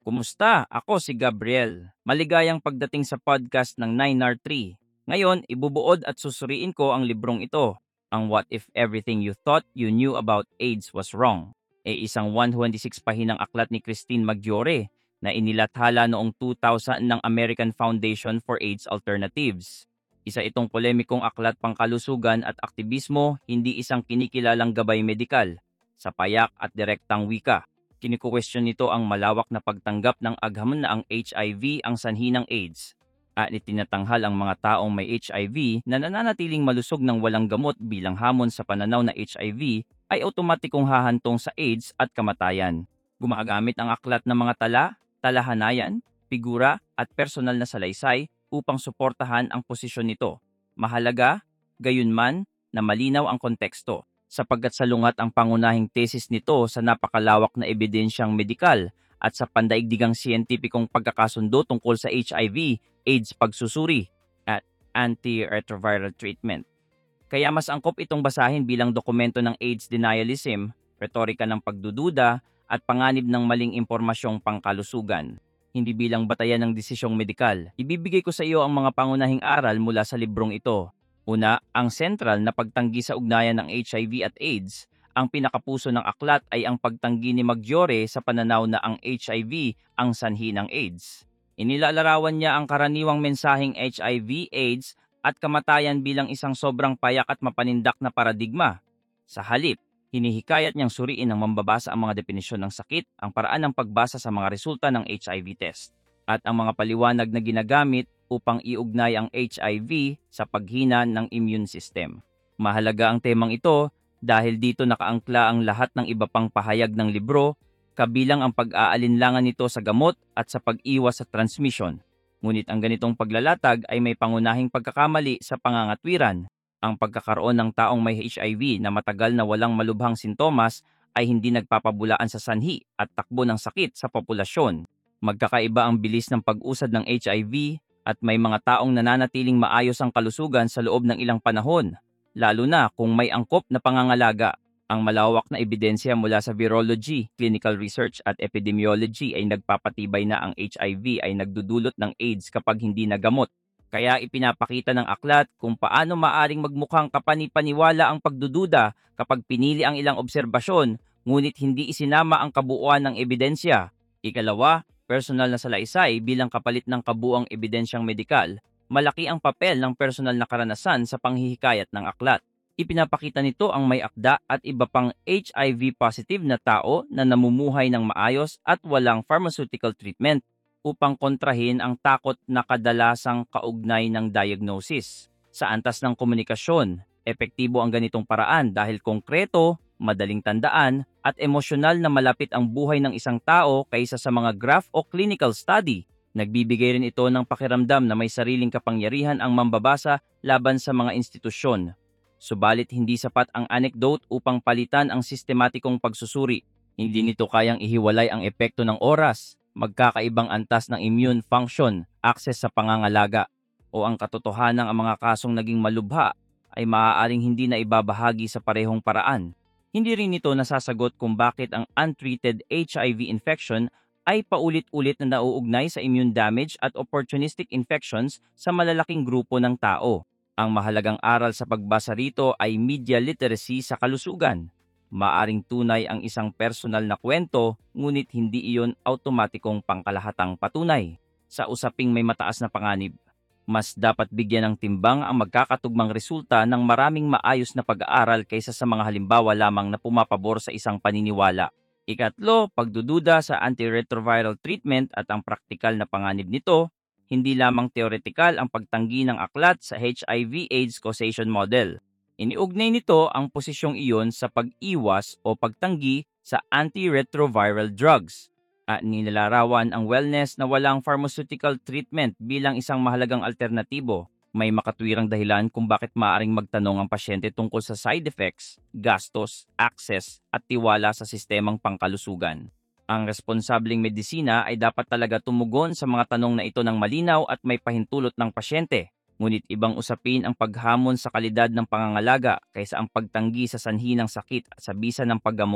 Kumusta? Ako si Gabriel. Maligayang pagdating sa podcast ng 9R3. Ngayon, ibubuod at susuriin ko ang librong ito, ang What If Everything You Thought You Knew About AIDS Was Wrong. Isang 126 pahinang aklat ni Christine Maggiore na inilathala noong 2000 ng American Foundation for AIDS Alternatives. Isa itong polemikong aklat pangkalusugan at aktivismo, hindi isang kinikilalang gabay medikal, sa payak at direktang wika. Kinikuwestiyon nito ang malawak na pagtanggap ng aghamon na ang HIV ang sanhi ng AIDS at itinatanghal ang mga taong may HIV na nananatiling malusog ng walang gamot bilang hamon sa pananaw na HIV ay otomatikong hahantong sa AIDS at kamatayan. Gumagamit ang aklat ng mga tala, talahanayan, figura at personal na salaysay upang suportahan ang posisyon nito. Mahalaga, gayunman, na malinaw ang konteksto sapagkat salungat ang pangunahing tesis nito sa napakalawak na ebidensyang medikal at sa pandaigdigang siyentipikong pagkakasundo tungkol sa HIV, AIDS pagsusuri, at antiretroviral treatment. Kaya mas angkop itong basahin bilang dokumento ng AIDS denialism, retorika ng pagdududa, at panganib ng maling impormasyong pangkalusugan. Hindi bilang batayan ng desisyong medikal. Ibibigay ko sa iyo ang mga pangunahing aral mula sa librong ito. Una, ang sentral na pagtanggi sa ugnayan ng HIV at AIDS. Ang pinakapuso ng aklat ay ang pagtanggi ni Maggiore sa pananaw na ang HIV ang sanhi ng AIDS. Inilalarawan niya ang karaniwang mensaheng HIV, AIDS at kamatayan bilang isang sobrang payak at mapanindak na paradigma. Sa halip, hinihikayat niyang suriin ng mambabasa ang mga definisyon ng sakit, ang paraan ng pagbasa sa mga resulta ng HIV test, at ang mga paliwanag na ginagamit upang iugnay ang HIV sa paghina ng immune system. Mahalaga ang temang ito dahil dito nakaangkla ang lahat ng iba pang pahayag ng libro, kabilang ang pag-aalinlangan nito sa gamot at sa pag-iwas sa transmission. Ngunit ang ganitong paglalatag ay may pangunahing pagkakamali sa pangangatwiran. Ang pagkakaroon ng taong may HIV na matagal na walang malubhang sintomas ay hindi nagpapabulaan sa sanhi at takbo ng sakit sa populasyon. Magkakaiba ang bilis ng pag-usad ng HIV at may mga taong nananatiling maayos ang kalusugan sa loob ng ilang panahon, lalo na kung may angkop na pangangalaga. Ang malawak na ebidensya mula sa virology, clinical research at epidemiology ay nagpapatibay na ang HIV ay nagdudulot ng AIDS kapag hindi nagamot. Kaya ipinapakita ng aklat kung paano maaring magmukhang kapanipaniwala ang pagdududa kapag pinili ang ilang obserbasyon ngunit hindi isinama ang kabuuan ng ebidensya. Ikalawa, personal na salaysay bilang kapalit ng kabuuang ebidensyang medikal. Malaki ang papel ng personal na karanasan sa panghihikayat ng aklat. Ipinapakita nito ang may akda at iba pang HIV positive na tao na namumuhay ng maayos at walang pharmaceutical treatment upang kontrahin ang takot na kadalasang kaugnay ng diagnosis. Sa antas ng komunikasyon, epektibo ang ganitong paraan dahil konkreto, madaling tandaan, at emosyonal na malapit ang buhay ng isang tao kaysa sa mga graph o clinical study. Nagbibigay rin ito ng pakiramdam na may sariling kapangyarihan ang mambabasa laban sa mga institusyon. Subalit hindi sapat ang anecdote upang palitan ang sistematikong pagsusuri. Hindi nito kayang ihiwalay ang epekto ng oras, magkakaibang antas ng immune function, access sa pangangalaga, o ang katotohanan ng ang mga kasong naging malubha ay maaaring hindi na ibabahagi sa parehong paraan. Hindi rin nito nasasagot kung bakit ang untreated HIV infection ay paulit-ulit na nauugnay sa immune damage at opportunistic infections sa malalaking grupo ng tao. Ang mahalagang aral sa pagbasa rito ay media literacy sa kalusugan. Maaring tunay ang isang personal na kwento, ngunit hindi iyon automatikong pangkalahatang patunay. Sa usaping may mataas na panganib, mas dapat bigyan ng timbang ang magkakatugmang resulta ng maraming maayos na pag-aaral kaysa sa mga halimbawa lamang na pumapabor sa isang paniniwala. Ikatlo, pagdududa sa antiretroviral treatment at ang praktikal na panganib nito. Hindi lamang teoretikal ang pagtanggi ng aklat sa HIV/AIDS causation model. Iniugnay nito ang posisyong iyon sa pag-iwas o pagtanggi sa antiretroviral drugs. At nilalarawan ang wellness na walang pharmaceutical treatment bilang isang mahalagang alternatibo. May makatwirang dahilan kung bakit maaaring magtanong ang pasyente tungkol sa side effects, gastos, access at tiwala sa sistemang pangkalusugan. Ang responsableng medisina ay dapat talaga tumugon sa mga tanong na ito ng malinaw at may pahintulot ng pasyente. Ngunit ibang usapin ang paghamon sa kalidad ng pangangalaga kaysa ang pagtanggi sa sanhi ng sakit at sa bisa ng paggamot.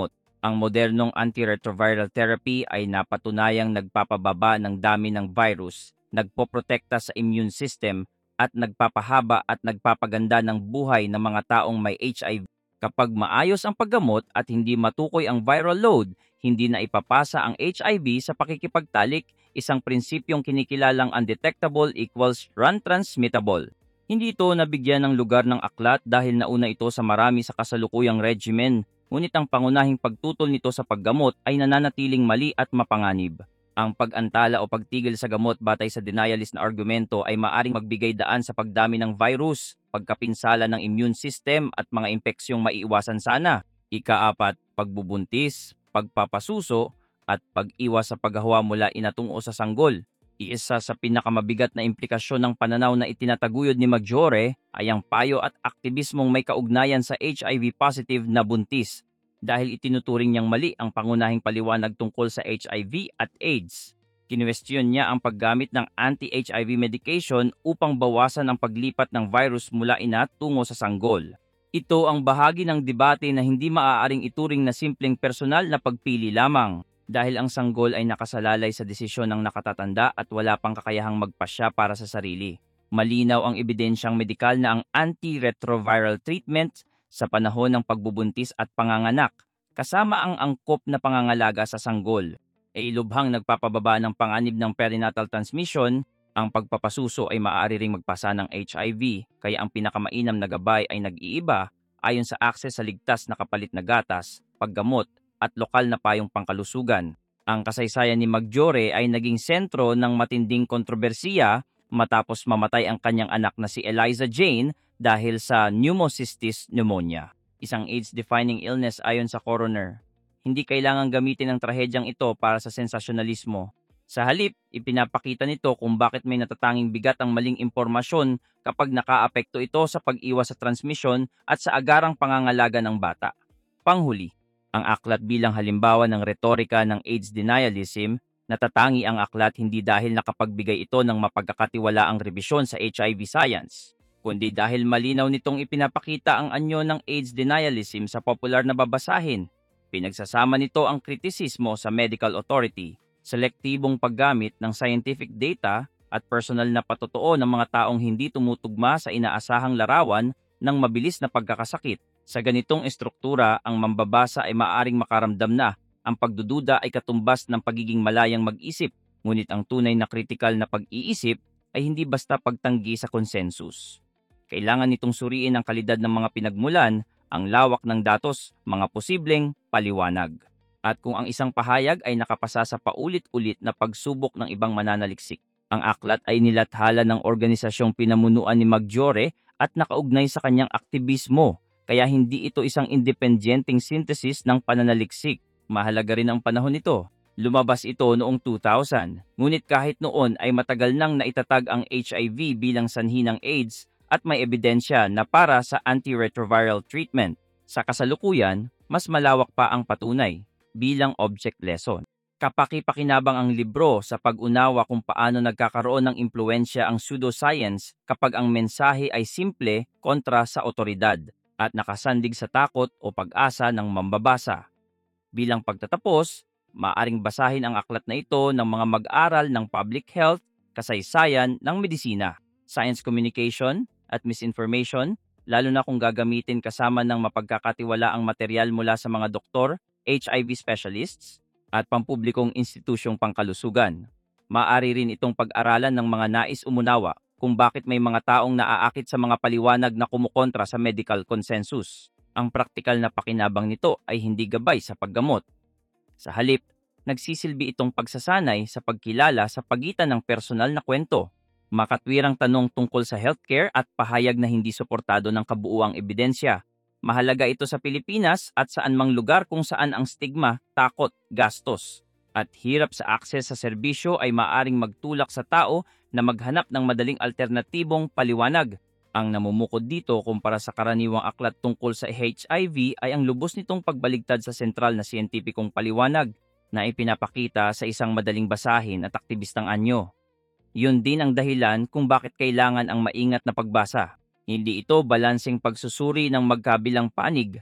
Ang modernong antiretroviral therapy ay napatunayang nagpapababa ng dami ng virus, nagpoprotekta sa immune system, at nagpapahaba at nagpapaganda ng buhay ng mga taong may HIV. Kapag maayos ang paggamot at hindi matukoy ang viral load, hindi na ipapasa ang HIV sa pakikipagtalik, isang prinsipyong kinikilalang undetectable equals non-transmittable. Hindi ito nabigyan ng lugar ng aklat dahil nauna ito sa marami sa kasalukuyang regimen, ngunit ang pangunahing pagtutol nito sa paggamot ay nananatiling mali at mapanganib. Ang pag-antala o pagtigil sa gamot batay sa denialist na argumento ay maaring magbigay daan sa pagdami ng virus, pagkapinsala ng immune system at mga impeksyong maiiwasan sana. Ikaapat, pagbubuntis, pagpapasuso, at pag-iwas sa paghahawa mula inatungo sa sanggol. Iisa sa pinakamabigat na implikasyon ng pananaw na itinataguyod ni Maggiore ay ang payo at aktivismong may kaugnayan sa HIV-positive na buntis dahil itinuturing niyang mali ang pangunahing paliwanag tungkol sa HIV at AIDS. Kinuwestiyon niya ang paggamit ng anti-HIV medication upang bawasan ang paglipat ng virus mula ina tungo sa sanggol. Ito ang bahagi ng debate na hindi maaaring ituring na simpleng personal na pagpili lamang dahil ang sanggol ay nakasalalay sa desisyon ng nakatatanda at wala pang kakayahang magpasya para sa sarili. Malinaw ang ebidensyang medikal na ang antiretroviral treatment sa panahon ng pagbubuntis at panganganak, kasama ang angkop na pangangalaga sa sanggol, ay ilubhang nagpapababa ng panganib ng perinatal transmission. Ang pagpapasuso ay maaari ring magpasa ng HIV, kaya ang pinakamainam na gabay ay nag-iiba ayon sa akses sa ligtas na kapalit na gatas, paggamot, at lokal na payong pangkalusugan. Ang kasaysayan ni Maggiore ay naging sentro ng matinding kontrobersiya matapos mamatay ang kanyang anak na si Eliza Jane dahil sa pneumocystis pneumonia, isang AIDS-defining illness ayon sa coroner. Hindi kailangang gamitin ang trahedyang ito para sa sensasyonalismo. Sa halip, ipinapakita nito kung bakit may natatanging bigat ang maling impormasyon kapag nakaapekto ito sa pag-iwas sa transmisyon at sa agarang pangangalaga ng bata. Panghuli, ang aklat bilang halimbawa ng retorika ng AIDS denialism, natatangi ang aklat hindi dahil nakapagbigay ito ng mapagkakatiwalaang rebisyon sa HIV science, kundi dahil malinaw nitong ipinapakita ang anyo ng AIDS denialism sa popular na babasahin. Pinagsasama nito ang kritisismo sa medical authority, selektibong paggamit ng scientific data at personal na patotoo ng mga taong hindi tumutugma sa inaasahang larawan ng mabilis na pagkakasakit. Sa ganitong estruktura, ang mambabasa ay maaring makaramdam na ang pagdududa ay katumbas ng pagiging malayang mag-isip, ngunit ang tunay na kritikal na pag-iisip ay hindi basta pagtanggi sa konsensus. Kailangan nitong suriin ang kalidad ng mga pinagmulan, ang lawak ng datos, mga posibleng paliwanag. At kung ang isang pahayag ay nakapasa sa paulit-ulit na pagsubok ng ibang mananaliksik, ang aklat ay nilathala ng organisasyong pinamunuan ni Maggiore at nakaugnay sa kanyang aktivismo, kaya hindi ito isang independenteng synthesis ng pananaliksik. Mahalaga rin ang panahon nito. Lumabas ito noong 2000, ngunit kahit noon ay matagal nang naitatag ang HIV bilang sanhi ng AIDS at may ebidensya na para sa antiretroviral treatment. Sa kasalukuyan, mas malawak pa ang patunay bilang object lesson. Kapaki-pakinabang ang libro sa pag-unawa kung paano nagkakaroon ng impluensya ang pseudoscience kapag ang mensahe ay simple kontra sa otoridad at nakasandig sa takot o pag-asa ng mambabasa. Bilang pagtatapos, maaring basahin ang aklat na ito ng mga mag-aral ng public health, kasaysayan ng medisina, science communication, at misinformation, lalo na kung gagamitin kasama ng mapagkakatiwalaang material mula sa mga doktor, HIV specialists, at pampublikong institusyong pangkalusugan. Maaari rin itong pag-aralan ng mga nais umunawa kung bakit may mga taong naaakit sa mga paliwanag na kumukontra sa medical consensus. Ang praktikal na pakinabang nito ay hindi gabay sa paggamot. Sa halip, nagsisilbi itong pagsasanay sa pagkilala sa pagitan ng personal na kwento, makatwirang tanong tungkol sa healthcare at pahayag na hindi suportado ng kabuuang ebidensya. Mahalaga ito sa Pilipinas at saan mang lugar kung saan ang stigma, takot, gastos, at hirap sa akses sa serbisyo ay maaring magtulak sa tao na maghanap ng madaling alternatibong paliwanag. Ang namumukod dito kumpara sa karaniwang aklat tungkol sa HIV ay ang lubos nitong pagbaligtad sa sentral na siyentipikong paliwanag na ipinapakita sa isang madaling basahin at aktivistang anyo. Yun din ang dahilan kung bakit kailangan ang maingat na pagbasa. Hindi ito balanseng pagsusuri ng magkabilang panig,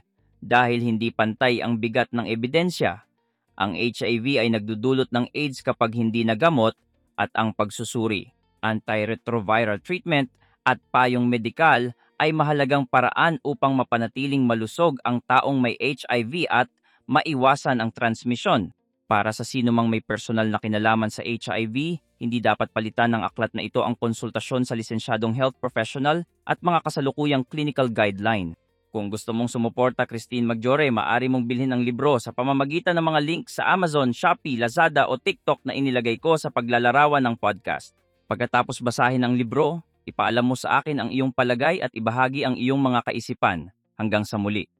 dahil hindi pantay ang bigat ng ebidensya. Ang HIV ay nagdudulot ng AIDS kapag hindi nagamot at ang pagsusuri, antiretroviral treatment at payong medikal ay mahalagang paraan upang mapanatiling malusog ang taong may HIV at maiwasan ang transmisyon. Para sa sino mang may personal na kinalaman sa HIV, hindi dapat palitan ng aklat na ito ang konsultasyon sa lisensyadong health professional at mga kasalukuyang clinical guideline. Kung gusto mong sumuporta, Christine Maggiore, maaari mong bilhin ang libro sa pamamagitan ng mga link sa Amazon, Shopee, Lazada o TikTok na inilagay ko sa paglalarawan ng podcast. Pagkatapos basahin ang libro, ipaalam mo sa akin ang iyong palagay at ibahagi ang iyong mga kaisipan. Hanggang sa muli.